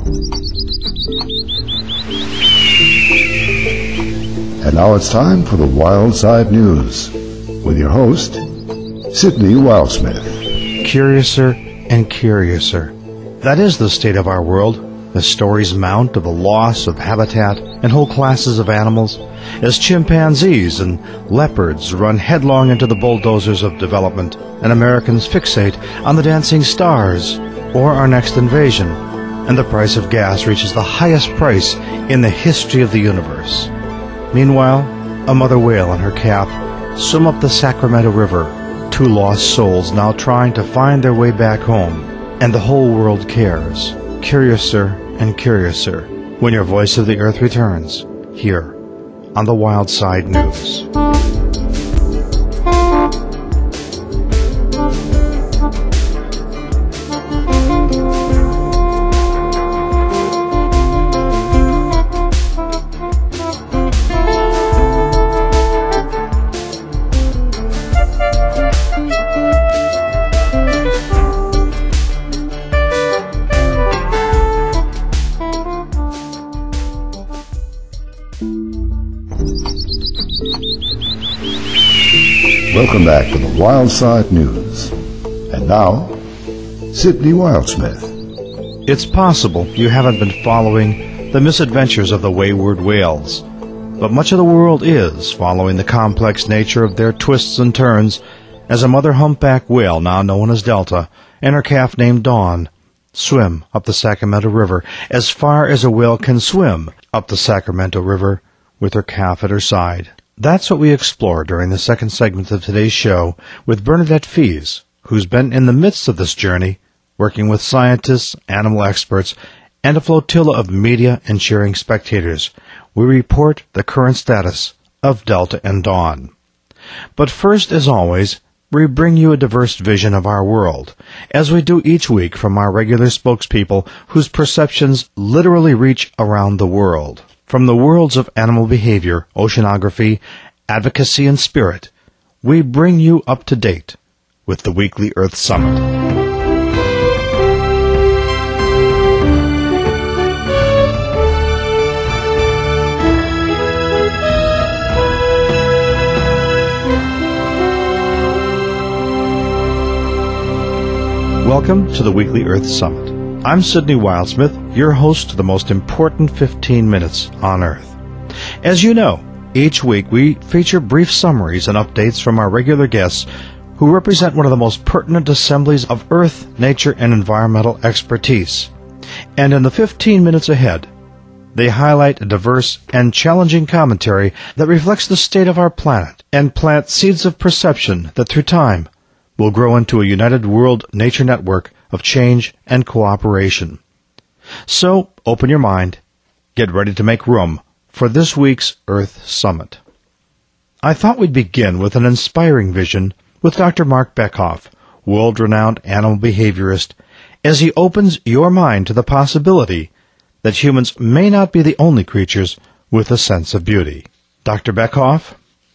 And now it's time for the Wild Side News with your host, Sidney Wildsmith. Curiouser and curiouser. That is the state of our world. The stories mount of the loss of habitat and whole classes of animals as chimpanzees and leopards run headlong into the bulldozers of development and Americans fixate on the dancing stars or our next invasion, and the price of gas reaches the highest price in the history of the universe. Meanwhile, a mother whale and her calf swim up the Sacramento River, two lost souls now trying to find their way back home, and the whole world cares. Curiouser and curiouser when your voice of the earth returns here on the Wild Side News. Welcome back to the Wild Side News. And now, Sidney Wildsmith. It's possible you haven't been following the misadventures of the wayward whales, but much of the world is following the complex nature of their twists and turns as a mother humpback whale, now known as Delta, and her calf named Dawn swim up the Sacramento River as far as a whale can swim up the Sacramento River with her calf at her side. That's what we explore during the second segment of today's show with Bernadette Fies, who's been in the midst of this journey, working with scientists, animal experts, and a flotilla of media and cheering spectators. We report the current status of Delta and Dawn. But first, as always, we bring you a diverse vision of our world, as we do each week from our regular spokespeople whose perceptions literally reach around the world. From the worlds of animal behavior, oceanography, advocacy, and spirit, we bring you up to date with the weekly Earth Summit. Welcome to the weekly Earth Summit. I'm Sidney Wildsmith, your host to the most important 15 minutes on Earth. As you know, each week we feature brief summaries and updates from our regular guests who represent one of the most pertinent assemblies of Earth, nature, and environmental expertise. And in the 15 minutes ahead, they highlight a diverse and challenging commentary that reflects the state of our planet and plant seeds of perception that through time will grow into a united world nature network of change and cooperation. So, open your mind, get ready to make room for this week's Earth Summit. I thought we'd begin with an inspiring vision with Dr. Mark Bekoff, world-renowned animal behaviorist, as he opens your mind to the possibility that humans may not be the only creatures with a sense of beauty. Dr. Bekoff?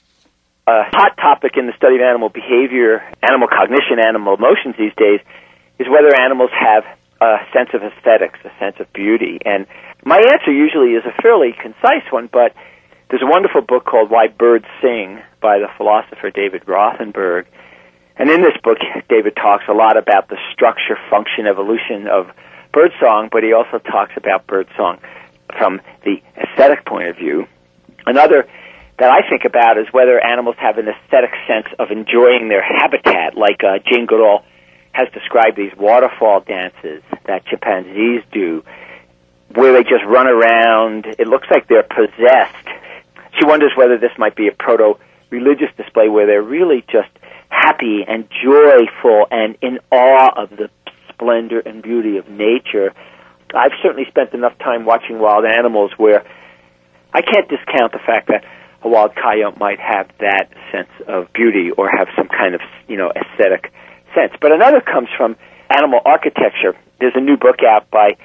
A hot topic in the study of animal behavior, animal cognition, animal emotions these days is whether animals have a sense of aesthetics, a sense of beauty. And my answer usually is a fairly concise one, but there's a wonderful book called Why Birds Sing by the philosopher David Rothenberg. And in this book, David talks a lot about the structure, function, evolution of birdsong, but he also talks about birdsong from the aesthetic point of view. Another that I think about is whether animals have an aesthetic sense of enjoying their habitat, like Jane Goodall has described these waterfall dances that chimpanzees do, where they just run around. It looks like they're possessed. She wonders whether this might be a proto-religious display where they're really just happy and joyful and in awe of the splendor and beauty of nature. I've certainly spent enough time watching wild animals where I can't discount the fact that a wild coyote might have that sense of beauty or have some kind of, aesthetic sense. But another comes from animal architecture. There's a new book out by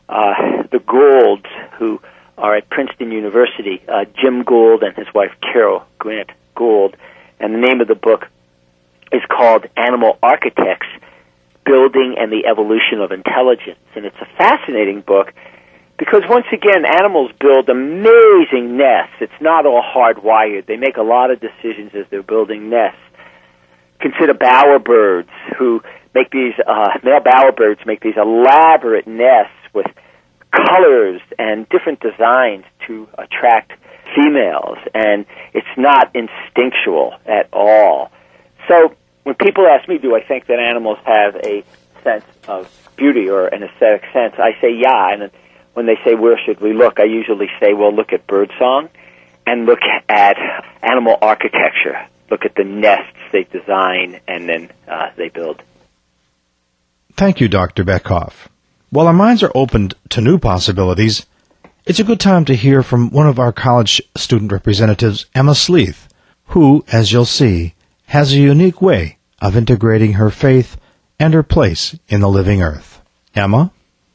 the Goulds, who are at Princeton University, Jim Gould and his wife Carol Grant Gould. And the name of the book is called Animal Architects, Building and the Evolution of Intelligence. And it's a fascinating book Because once again, animals build amazing nests. It's not all hardwired. They make a lot of decisions as they're building nests. Consider bowerbirds, who make these, male bowerbirds make these elaborate nests with colors and different designs to attract females, and it's not instinctual at all. So when people ask me, do I think that animals have a sense of beauty or an aesthetic sense, I say yeah, and when they say, where should we look, I usually say, well, look at birdsong and look at animal architecture. Look at the nests they design and then they build. Thank you, Dr. Beckhoff. While our minds are opened to new possibilities, it's a good time to hear from one of our college student representatives, Emma Sleeth, who, as you'll see, has a unique way of integrating her faith and her place in the living earth. Emma?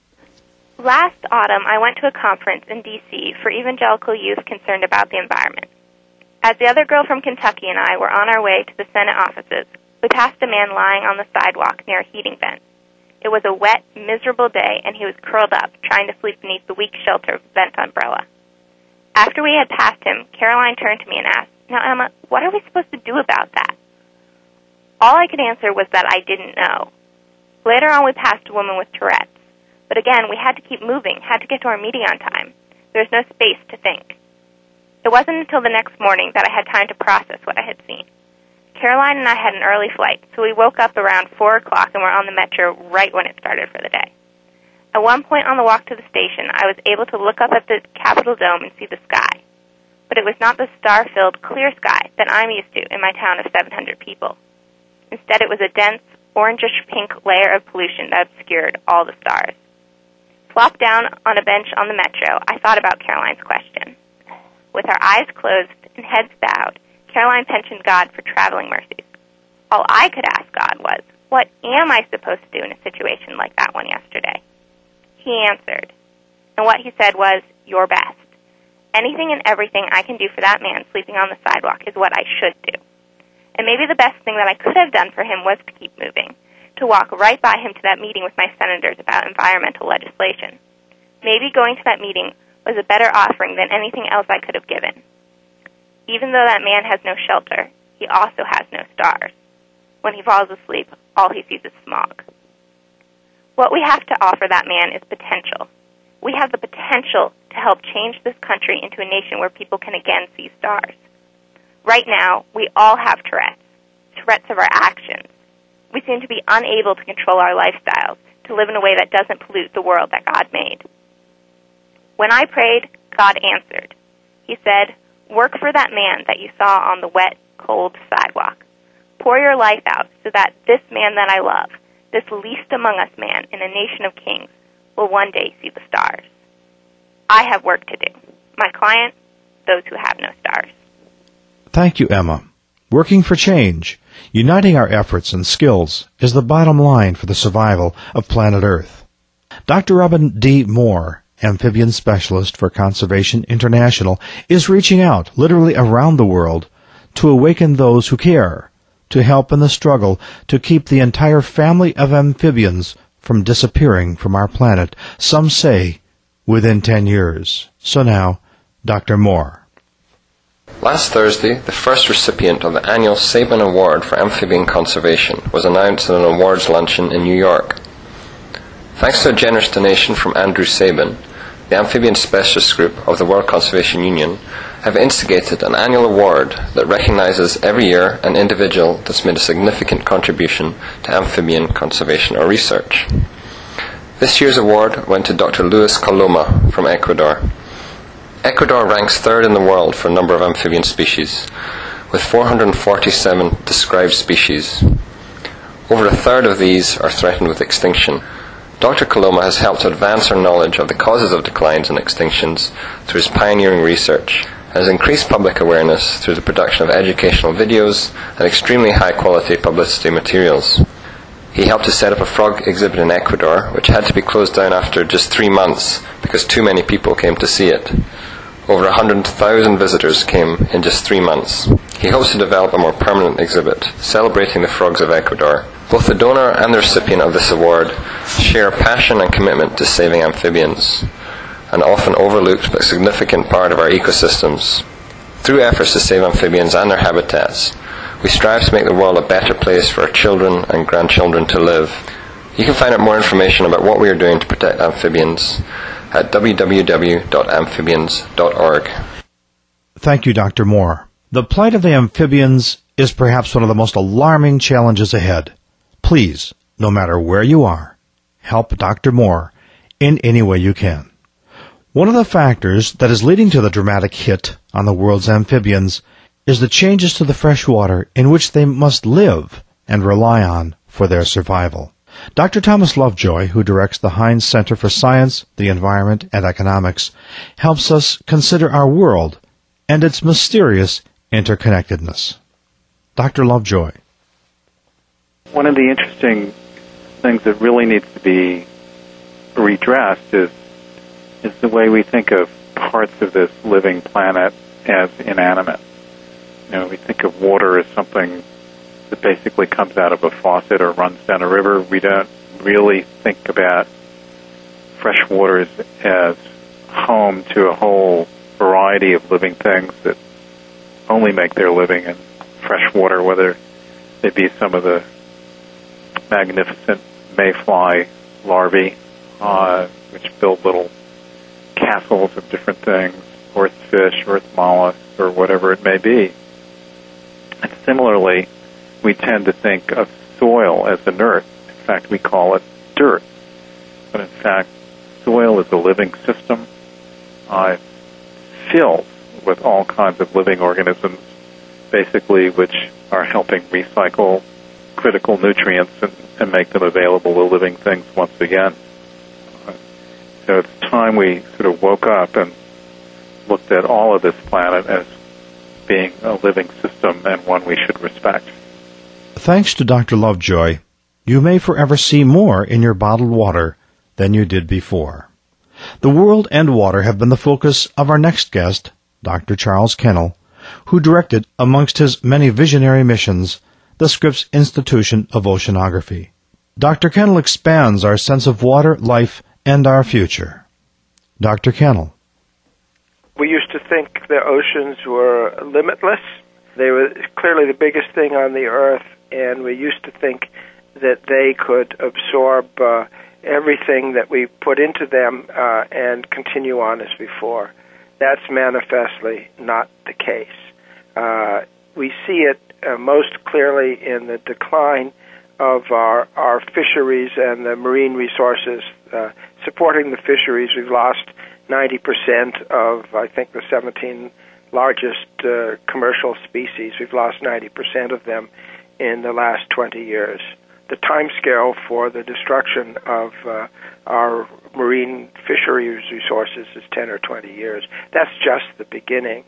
Last autumn, I went to a conference in D.C. for evangelical youth concerned about the environment. As the other girl from Kentucky and I were on our way to the Senate offices, we passed a man lying on the sidewalk near a heating vent. It was a wet, miserable day, and he was curled up, trying to sleep beneath the weak shelter of the vent umbrella. After we had passed him, Caroline turned to me and asked, "Now, Emma, what are we supposed to do about that?" All I could answer was that I didn't know. Later on, we passed a woman with Tourette's. But again, we had to keep moving, had to get to our meeting on time. There was no space to think. It wasn't until the next morning that I had time to process what I had seen. Caroline and I had an early flight, so we woke up around 4 o'clock and were on the metro right when it started for the day. At one point on the walk to the station, I was able to look up at the Capitol Dome and see the sky. But it was not the star-filled, clear sky that I'm used to in my town of 700 people. Instead, it was a dense, orangish-pink layer of pollution that obscured all the stars. Flopped down on a bench on the metro, I thought about Caroline's question. With her eyes closed and heads bowed, Caroline petitioned God for traveling mercies. All I could ask God was, what am I supposed to do in a situation like that one yesterday? He answered, and what he said was, your best. Anything and everything I can do for that man sleeping on the sidewalk is what I should do. And maybe the best thing that I could have done for him was to keep moving, to walk right by him to that meeting with my senators about environmental legislation. Maybe going to that meeting was a better offering than anything else I could have given. Even though that man has no shelter, he also has no stars. When he falls asleep, all he sees is smog. What we have to offer that man is potential. We have the potential to help change this country into a nation where people can again see stars. Right now, we all have Tourette's of our actions. We seem to be unable to control our lifestyles, to live in a way that doesn't pollute the world that God made. When I prayed, God answered. He said, work for that man that you saw on the wet, cold sidewalk. Pour your life out so that this man that I love, this least among us man in a nation of kings, will one day see the stars. I have work to do. My client, those who have no stars. Thank you, Emma. Working for change, uniting our efforts and skills is the bottom line for the survival of planet Earth. Dr. Robin D. Moore, amphibian specialist for Conservation International, is reaching out literally around the world to awaken those who care, to help in the struggle to keep the entire family of amphibians from disappearing from our planet, some say within 10 years. So now, Dr. Moore. Last Thursday, the first recipient of the annual Sabin Award for Amphibian Conservation was announced at an awards luncheon in New York. Thanks to a generous donation from Andrew Sabin, the Amphibian Specialist Group of the World Conservation Union have instigated an annual award that recognizes every year an individual that's made a significant contribution to amphibian conservation or research. This year's award went to Dr. Luis Coloma from Ecuador. Ecuador ranks third in the world for number of amphibian species, with 447 described species. Over a third of these are threatened with extinction. Dr. Coloma has helped to advance our knowledge of the causes of declines and extinctions through his pioneering research, and has increased public awareness through the production of educational videos and extremely high-quality publicity materials. He helped to set up a frog exhibit in Ecuador, which had to be closed down after just 3 months because too many people came to see it. Over 100,000 visitors came in just 3 months. He hopes to develop a more permanent exhibit celebrating the frogs of Ecuador. Both the donor and the recipient of this award share a passion and commitment to saving amphibians. an often overlooked but significant part of our ecosystems. Through efforts to save amphibians and their habitats, we strive to make the world a better place for our children and grandchildren to live. You can find out more information about what we are doing to protect amphibians at www.amphibians.org. Thank you, Dr. Moore. The plight of the amphibians is perhaps one of the most alarming challenges ahead. Please, no matter where you are, help Dr. Moore in any way you can. One of the factors that is leading to the dramatic hit on the world's amphibians is the changes to the fresh water in which they must live and rely on for their survival. Dr. Thomas Lovejoy, who directs the Heinz Center for Science, the Environment, and Economics, helps us consider our world and its mysterious interconnectedness. Dr. Lovejoy. One of the interesting things that really needs to be redressed is the way we think of parts of this living planet as inanimate. We think of water as something that basically comes out of a faucet or runs down a river. We don't really think about fresh waters as home to a whole variety of living things that only make their living in fresh water, whether they be some of the magnificent mayfly larvae, which build little castles of different things, earth fish, earth mollusks, or whatever it may be. And similarly, we tend to think of soil as inert. In fact, we call it dirt. But in fact, soil is a living system filled with all kinds of living organisms, basically, which are helping recycle critical nutrients and make them available to living things once again. So it's time we sort of woke up and looked at all of this planet as being a living system and one we should respect. Thanks to Dr. Lovejoy, you may forever see more in your bottled water than you did before. The world and water have been the focus of our next guest, Dr. Charles Kennel, who directed, amongst his many visionary missions, the Scripps Institution of Oceanography. Dr. Kennel expands our sense of water, life, and our future. Dr. Kennel. We used to think the oceans were limitless. They were clearly the biggest thing on the earth, and we used to think that they could absorb everything that we put into them and continue on as before. That's manifestly not the case. We see it most clearly in the decline of our fisheries and the marine resources. Supporting the fisheries, we've lost 90% of, I think, the 17 largest commercial species. We've lost 90% of them in the last 20 years. The timescale for the destruction of our marine fisheries resources is 10 or 20 years. That's just the beginning.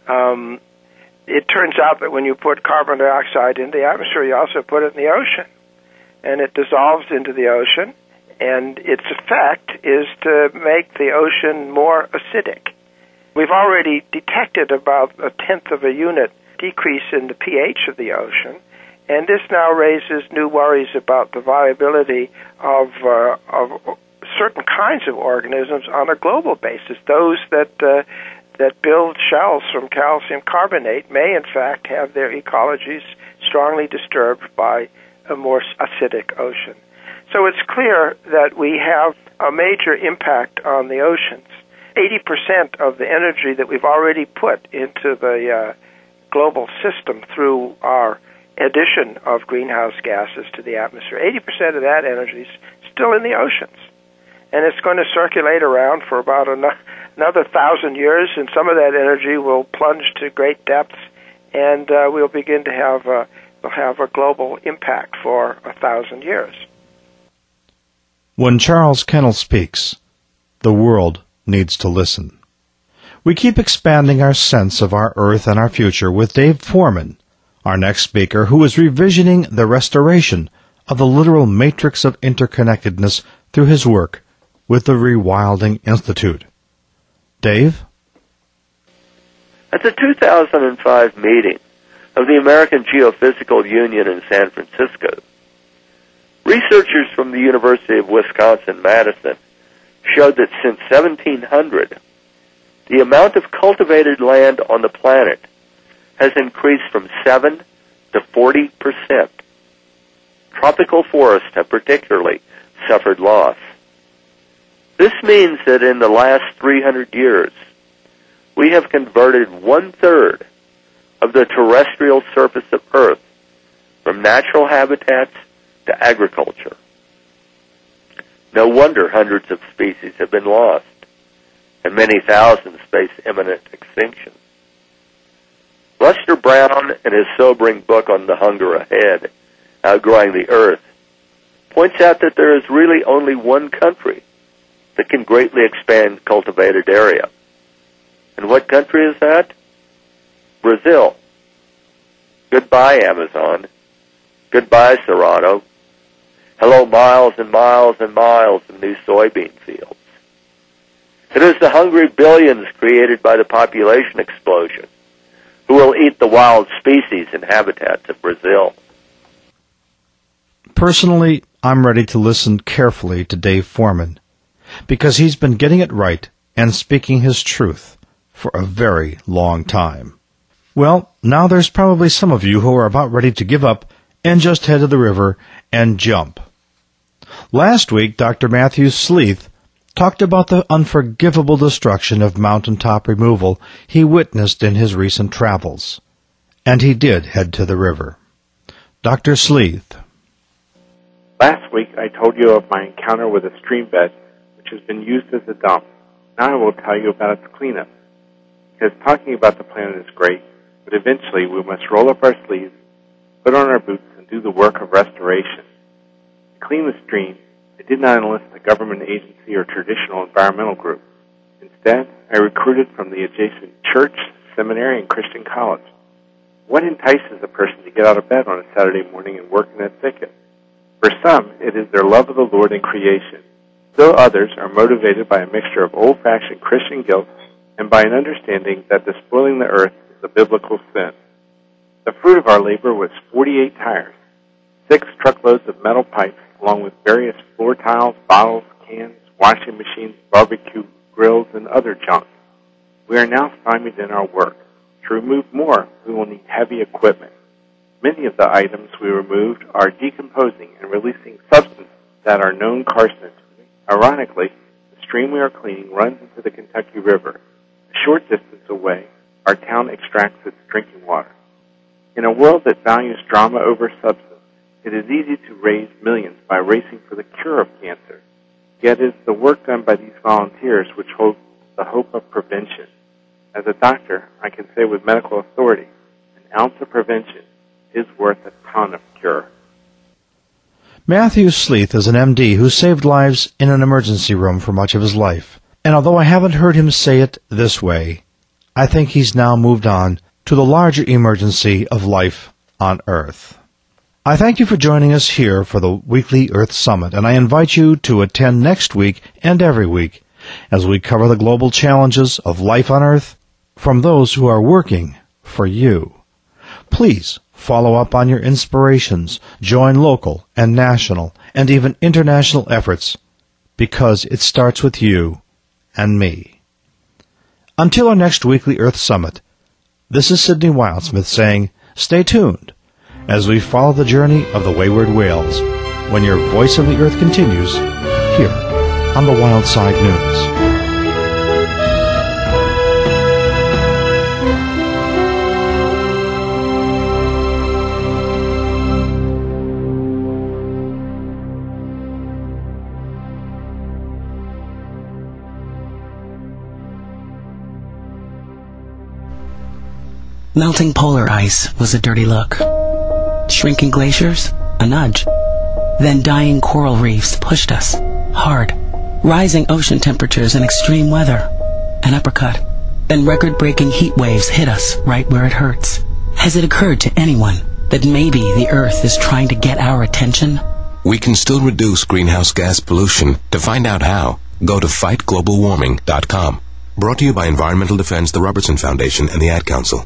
It turns out that when you put carbon dioxide in the atmosphere, you also put it in the ocean. And it dissolves into the ocean, and its effect is to make the ocean more acidic. We've already detected about 1/10 of a unit decrease in the pH of the ocean, and this now raises new worries about the viability of certain kinds of organisms on a global basis. Those that build shells from calcium carbonate may, in fact, have their ecologies strongly disturbed by a more acidic ocean. So it's clear that we have a major impact on the oceans. 80% of the energy that we've already put into the global system through our addition of greenhouse gases to the atmosphere, 80% of that energy is still in the oceans. And it's going to circulate around for about another 1,000 years, and some of that energy will plunge to great depths, and we'll begin to have a global impact for 1,000 years. When Charles Kennel speaks, the world needs to listen. We keep expanding our sense of our Earth and our future with Dave Foreman, our next speaker, who is revisioning the restoration of the literal matrix of interconnectedness through his work with the Rewilding Institute. Dave? At the 2005 meeting of the American Geophysical Union in San Francisco, researchers from the University of Wisconsin-Madison showed that since 1700, the amount of cultivated land on the planet has increased from 7 to 40%. Tropical forests have particularly suffered loss. This means that in the last 300 years, we have converted 1/3 of the terrestrial surface of Earth from natural habitats to agriculture. No wonder hundreds of species have been lost, and many thousands face imminent extinction. Lester Brown, in his sobering book on the hunger ahead, Outgrowing the Earth, points out that there is really only one country that can greatly expand cultivated area. And what country is that? Brazil. Goodbye, Amazon. Goodbye, Cerrado. Hello, miles and miles and miles of new soybean fields. It is the hungry billions created by the population explosion who will eat the wild species and habitats of Brazil. Personally, I'm ready to listen carefully to Dave Foreman, because he's been getting it right and speaking his truth for a very long time. Well, now there's probably some of you who are about ready to give up and just head to the river and jump. Last week, Dr. Matthew Sleeth talked about the unforgivable destruction of mountaintop removal he witnessed in his recent travels. And he did head to the river. Dr. Sleeth. Last week, I told you of my encounter with a stream bed which has been used as a dump. Now I will tell you about its cleanup. Because talking about the planet is great, but eventually we must roll up our sleeves, put on our boots, and do the work of restoration. To clean the stream, I did not enlist a government agency or traditional environmental group. Instead, I recruited from the adjacent church, seminary, and Christian college. What entices a person to get out of bed on a Saturday morning and work in that thicket? For some, it is their love of the Lord and creation. Still others are motivated by a mixture of old-fashioned Christian guilt and by an understanding that despoiling the earth is a biblical sin. The fruit of our labor was 48 tires, 6 truckloads of metal pipes, along with various floor tiles, bottles, cans, washing machines, barbecue grills, and other junk. We are now stymied in our work. To remove more, we will need heavy equipment. Many of the items we removed are decomposing and releasing substances that are known carcinogens. Ironically, the stream we are cleaning runs into the Kentucky River. A short distance away, our town extracts its drinking water. In a world that values drama over substance, it is easy to raise millions by racing for the cure of cancer. Yet it is the work done by these volunteers which holds the hope of prevention. As a doctor, I can say with medical authority, an ounce of prevention is worth a ton of cure. Matthew Sleeth is an MD who saved lives in an emergency room for much of his life. And although I haven't heard him say it this way, I think he's now moved on to the larger emergency of life on Earth. I thank you for joining us here for the weekly Earth Summit, and I invite you to attend next week and every week as we cover the global challenges of life on Earth from those who are working for you. Please follow up on your inspirations, join local and national and even international efforts, because it starts with you and me. Until our next weekly Earth Summit, this is Sidney Wildsmith saying, stay tuned as we follow the journey of the wayward whales when your Voice of the Earth continues here on the Wild Side News. Melting polar ice was a dirty look. Shrinking glaciers, a nudge. Then dying coral reefs pushed us, hard. Rising ocean temperatures and extreme weather, an uppercut. Then record-breaking heat waves hit us right where it hurts. Has it occurred to anyone that maybe the Earth is trying to get our attention? We can still reduce greenhouse gas pollution. To find out how, go to fightglobalwarming.com. Brought to you by Environmental Defense, the Robertson Foundation, and the Ad Council.